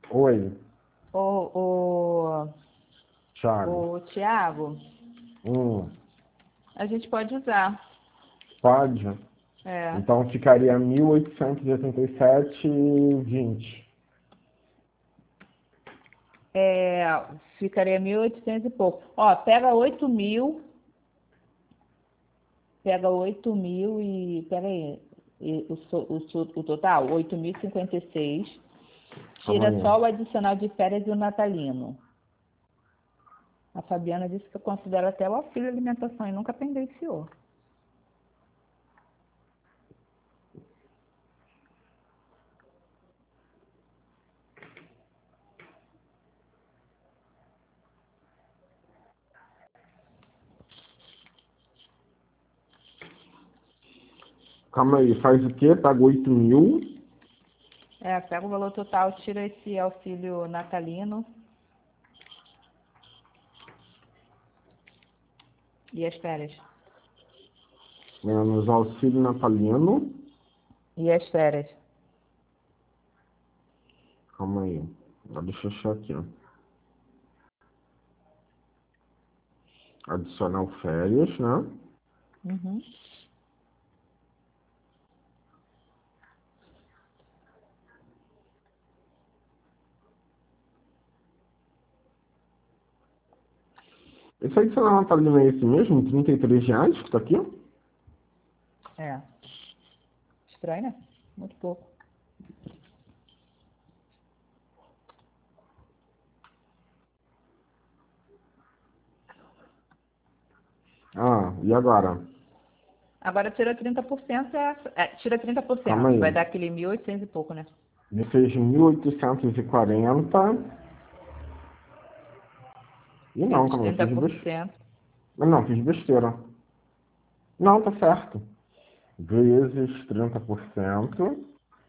Oi, O, Thiago. o Tiago, Hum, a gente pode usar. pode? É, Então ficaria 1887,20. é, ficaria 1.800 e pouco. Ó, pega 8.000 e, pega aí, o total, 8.056. Calma Tira aí. só o adicional de férias e o natalino. A Fabiana disse que eu considero até o auxílio alimentação e nunca pendenciou. Calma aí, faz o quê? Paga 8.000. É, pega o valor total, tira esse auxílio natalino e as férias. Menos auxílio natalino. E as férias. Calma aí. Deixa eu achar aqui, ó. Adicional férias, né? Uhum. Esse adicional natalino é esse mesmo? R$ 33 que tá aqui? É. Estranho, né? Muito pouco. Ah, e agora? Agora tira 30%, tira Calma 30%, vai aí. dar aquele 1.800 e pouco, né? Ele fez 1840. E não, Vezes calma aí, trinta fiz por besteira. cento. Não, fiz besteira. Não, tá certo. Vezes 30%.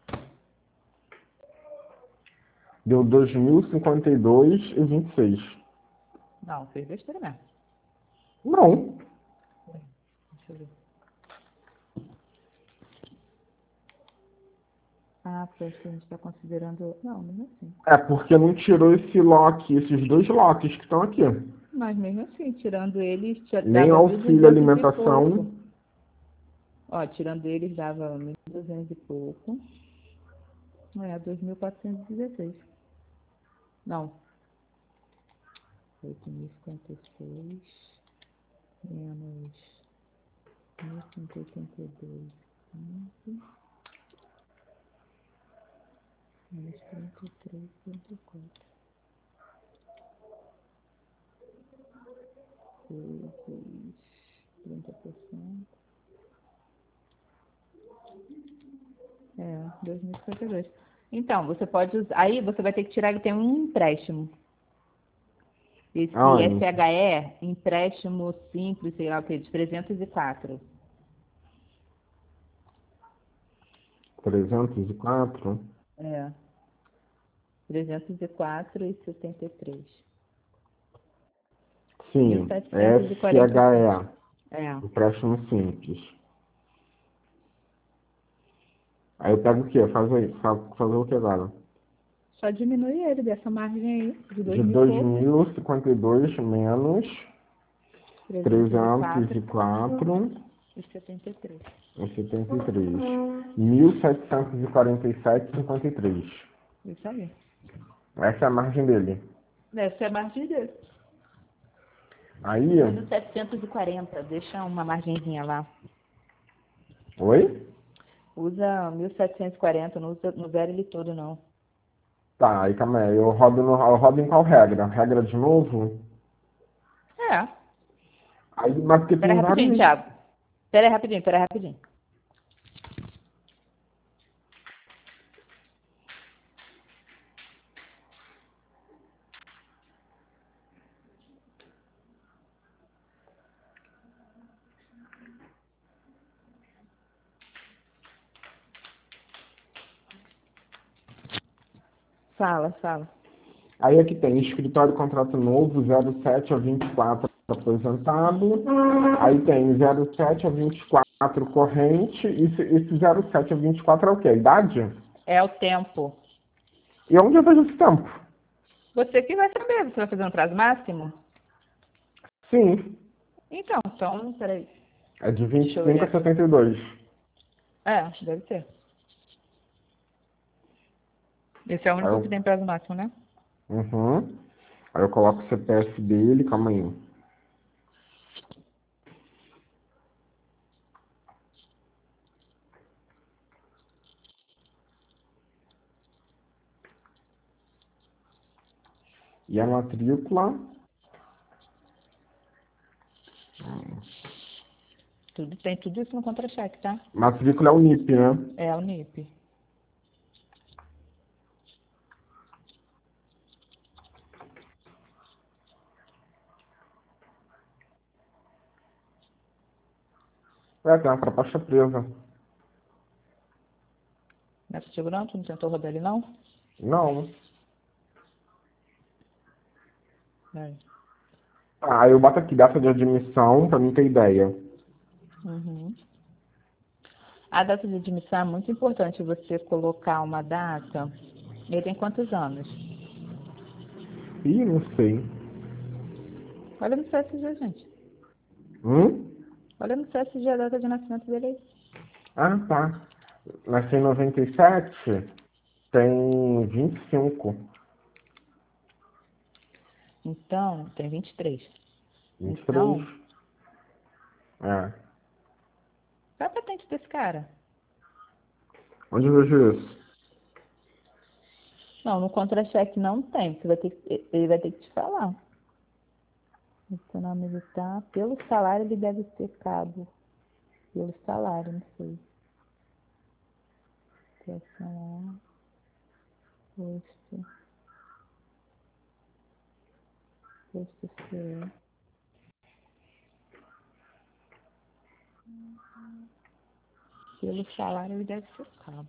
Deu 2.052,26. Não, fez besteira mesmo. Não. Deixa eu ver. Ah, porque a gente está considerando. Não, mesmo assim. É porque não tirou esse lock, esses dois locks que estão aqui. Mas mesmo assim, tirando eles, Nem dava mil auxílio duzentos e pouco. alimentação. Ó, tirando eles dava 1.200 e pouco. É, 2.416. Não, 8.056 menos 1.182. Menos 33,4. Vezes 30%. É, 2.052. Então, você pode usar. Aí você vai ter que tirar que tem um empréstimo. Esse Aonde? FHE, empréstimo simples, sei lá o que, de 304. 304. É, 304,73. Sim, 1.747. FHE. É. Empréstimo simples. Aí eu pego o quê? Faz aí. Fazer o que agora? Só diminui ele dessa margem aí, de De 2.000 e pouco. 2.052 menos 304 304 e 73. e 73. 1.747,53. Isso aí. Essa é a margem dele. Deve ser a margem dele. Aí, Usa 1.740, deixa uma margenzinha lá. oi? Usa 1.740, não zera ele todo, não. Tá, aí calma aí. Eu rodo em qual regra? Regra de novo? É. Aí, mas porque Pera aí tem rapidinho, vários. Thiago. Pera aí rapidinho. Fala. Aí aqui tem escritório contrato novo 07 a 24 aposentado. Aí tem 07 a 24 corrente. E esse 07 a 24 é o quê? A idade? É o tempo. E onde eu vejo esse tempo? Você que vai saber, você vai fazer um prazo máximo? Sim, Então, peraí. é de Deixa eu 25 olhar a aqui. 72. É, deve ser. Esse é o Aí único que eu, tem prazo máximo, né? uhum. Aí eu coloco o CPF dele, calma aí. E a matrícula, Tem tudo isso no contra-cheque, tá? matrícula é o NIP, né? É o NIP. É, tem uma proposta presa. Não é contigo não? Tu não tentou rodar ele não? Não. É. Ah, eu boto aqui data de admissão, pra mim ter ideia. Uhum. A data de admissão é muito importante você colocar uma data. Ele tem quantos anos? Ih, não sei. Olha no CSG, gente. Hum? Olha no CSG a data de nascimento dele aí. Ah, tá. Nasci em 97, tem 25. Então, tem 23. 23. Então, É. qual é a patente desse cara? Onde eu vejo isso? Não, no contra-cheque não tem. Ele vai ter que te falar. Nacional militar, pelo salário ele deve ser cabo. Pelo salário, não sei. Nacional, posto, posto C. Pelo salário ele deve ser cabo.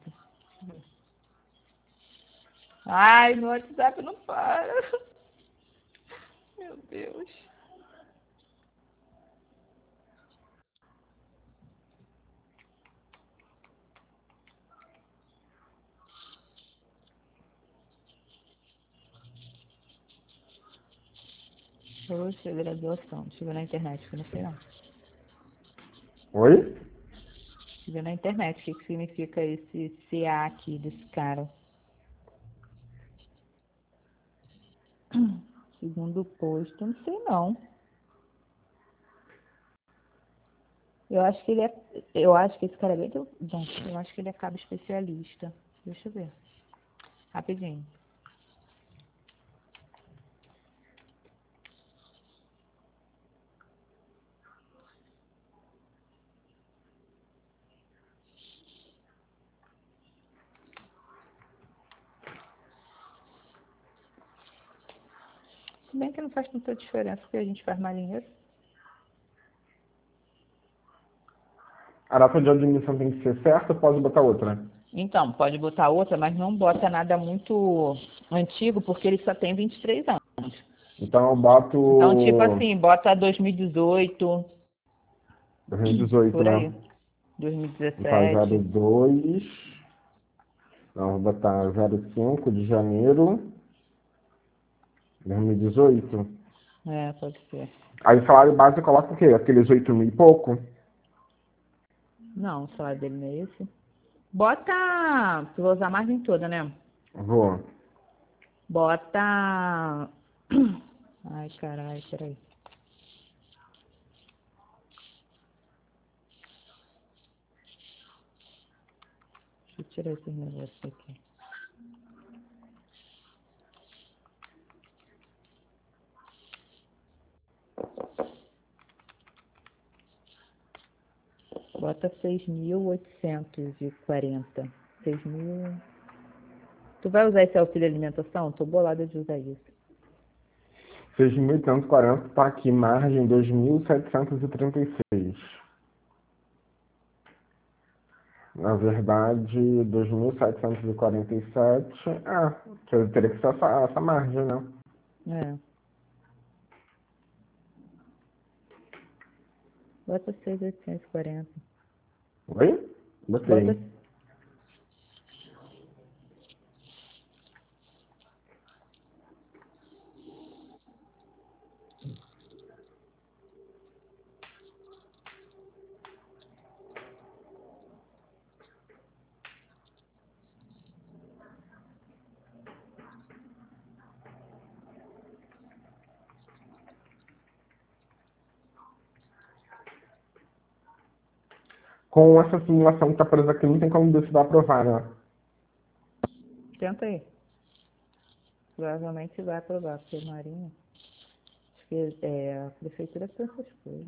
Ai, no WhatsApp não para. Meu Deus. Poxa, graduação. Deixa eu ver na internet, que eu não sei não. Oi? Deixa eu ver na internet o que que significa esse CA aqui desse cara. Segundo posto, não sei não. Eu acho que esse cara é bem. Bom, eu acho que ele é cabo especialista. Deixa eu ver. Rapidinho. Se bem que não faz tanta diferença porque a gente faz marinheiro. A data de admissão tem que ser certa ou pode botar outra? Então, pode botar outra, mas não bota nada muito antigo, porque ele só tem 23 anos. Então eu Então, tipo boto assim, bota 2018, 2018, por né? aí. Botar 2017. 02. Não, vou botar 05 de janeiro de 2018. É, pode ser. Aí o salário base coloca o quê? Aqueles 8 mil e pouco? Não, o salário dele não é esse. Bota. Tu vai usar a margem toda, né? Vou. Bota. Ai, caralho, peraí. Deixa eu tirar esse negócio aqui. Bota 6.840. 6.000. Tu vai usar esse auxílio alimentação? Tô bolada de usar isso. 6.840 tá aqui, margem 2.736. Na verdade, 2.747. Ah, teria que ser essa margem, né? É. Bota 6.840. Oi? Bota. Botei. Com essa simulação que tá presa aqui, não tem como decidir aprovar, né? Tenta aí. Provavelmente vai aprovar, porque Marinha. Acho que a prefeitura tem essas coisas.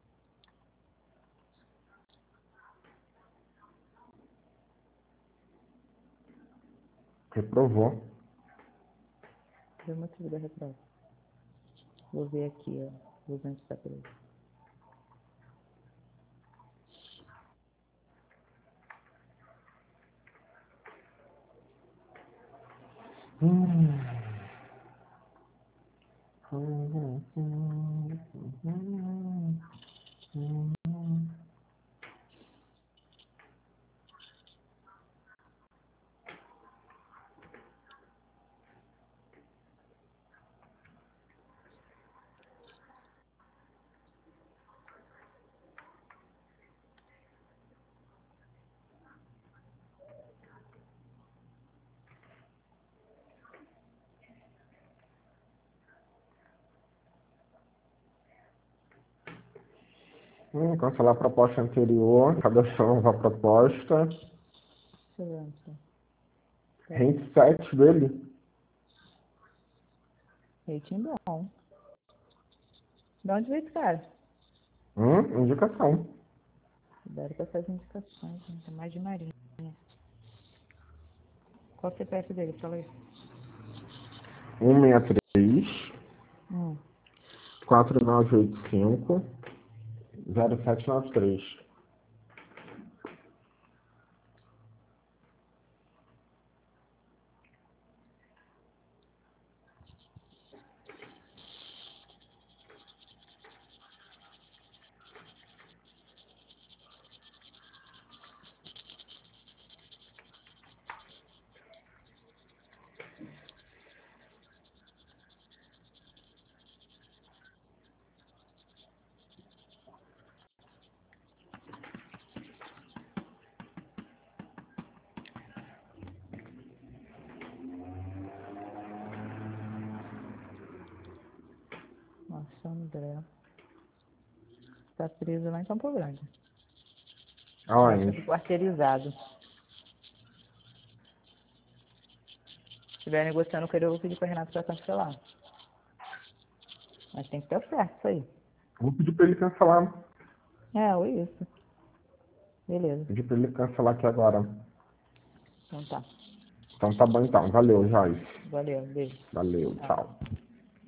Reprovou. Deu motivo da reprova. Vou ver aqui, ó. Vou ver onde está preso. Cancelar a proposta anterior, cadastrar nova proposta. Deixa eu ver onde tá. Rente 7 dele. Rating bom. De onde veio esse cara? Indicação. Cuidado com essas indicações, gente. É mais de Marinha. Qual o CPF dele? Fala aí. 163 Hum. 4985 0793. Nossa, André. Tá preso lá em Campo Grande. Aonde? Quarteirizado. Se estiver negociando com ele, eu vou pedir para Renato para cancelar. Mas tem que ter certo isso aí. Vou pedir pra ele cancelar. Ou isso. Beleza. Pedir pra ele cancelar aqui agora. Então tá. Então tá bom então. Valeu, Joyce. Valeu. Beijo. Valeu, Tchau. tchau.